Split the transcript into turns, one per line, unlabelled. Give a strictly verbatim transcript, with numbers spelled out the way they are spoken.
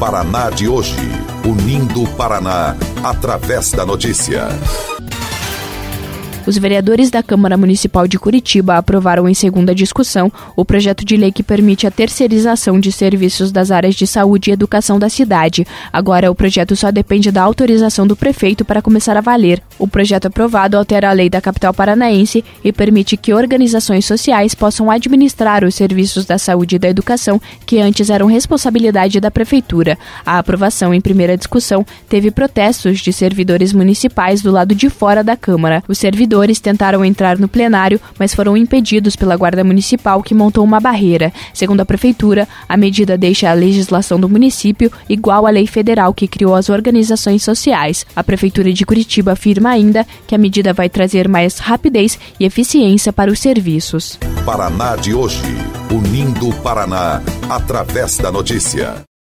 Paraná de hoje, unindo o Paraná através da notícia.
Os vereadores da Câmara Municipal de Curitiba aprovaram em segunda discussão o projeto de lei que permite a terceirização de serviços das áreas de saúde e educação da cidade. Agora, o projeto só depende da autorização do prefeito para começar a valer. O projeto aprovado altera a lei da capital paranaense e permite que organizações sociais possam administrar os serviços da saúde e da educação que antes eram responsabilidade da prefeitura. A aprovação em primeira discussão teve protestos de servidores municipais do lado de fora da Câmara. Os servidores tentaram entrar no plenário, mas foram impedidos pela Guarda Municipal, que montou uma barreira. Segundo a Prefeitura, a medida deixa a legislação do município igual à lei federal que criou as organizações sociais. A Prefeitura de Curitiba afirma ainda que a medida vai trazer mais rapidez e eficiência para os serviços.
Paraná de hoje, unindo o Paraná através da notícia.